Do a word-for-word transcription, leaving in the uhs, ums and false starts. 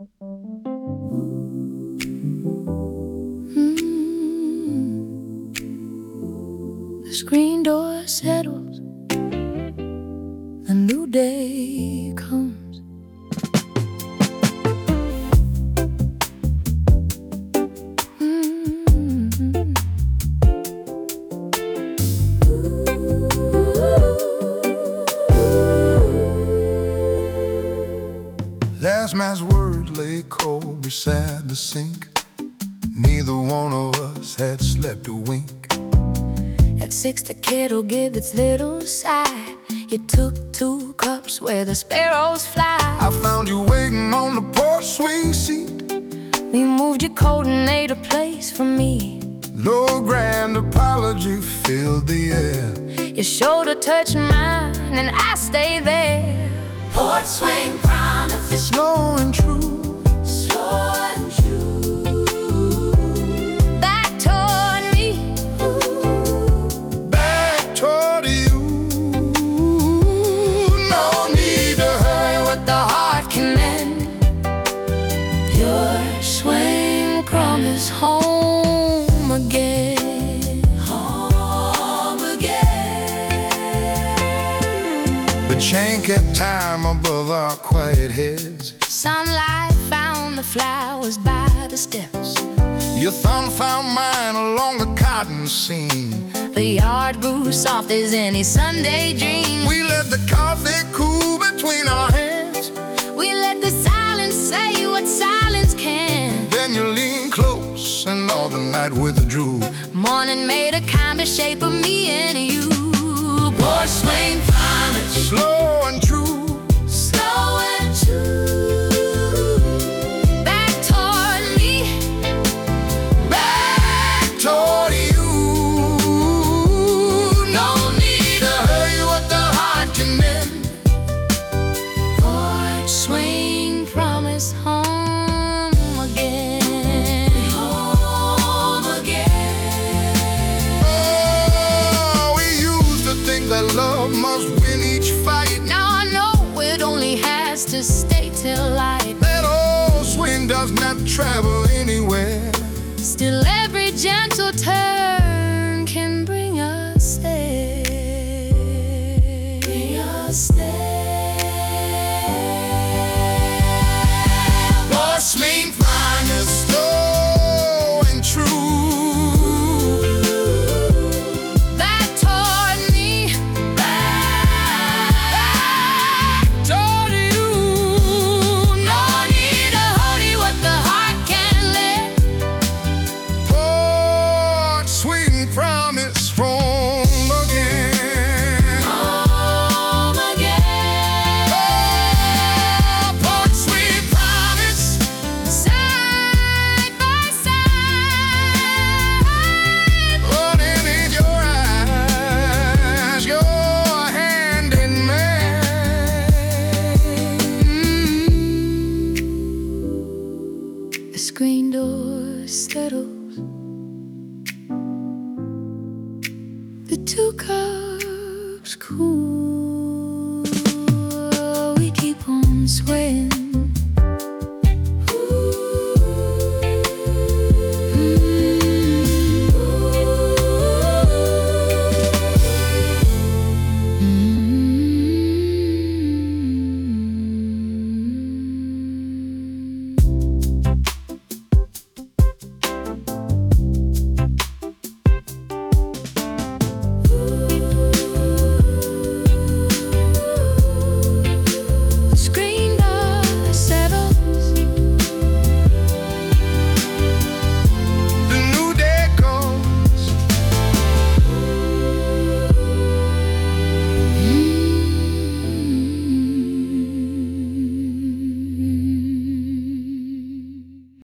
Mm. The screen door settles, a new day comes. Mm. Last man's words lay cold beside the sink. Neither one of us had slept a wink. At six the kettle gave its little sigh. You took two cups where the sparrows fly. I found you waiting on the porch swing seat. We moved your coat and made a place for me. No grand apology filled the air. Your shoulder touched mine and I stayed there. Porch swing promises, Slow and true, slow and true. Back toward me, back toward you. No need to hurry, what the heart can mend. Your swing promise home again, home again. The chain kept time above our quiet heads. Sunlight found the flowers by the steps. Your thumb found mine along the cotton seam. The yard grew soft as any Sunday dream. We let the coffee cool between our hands. We let the silence say what silence can. Then you leaned close and all the night withdrew. Morning made a kind of shape of me and you. Porch swing promise, Slow and true, slow and true. Back toward me, back toward you. No need to hurry, what the heart can mend. porch swing promise home again, home again. Oh, we used to think that love must win each fight. Now I know it only has to stay till light. That old swing does not travel anywhere. Still every gentle turn can bring us there, bring us there. Porch swing promise, slow and true. Back toward me, back toward you. No need to hurry, what the heart can let. Porch swing promise home again. Home again. Oh, porch swing promise. Side by side. Running in your eyes, your hand in mine. The screen door settles, the two cups cool. We keep on swaying.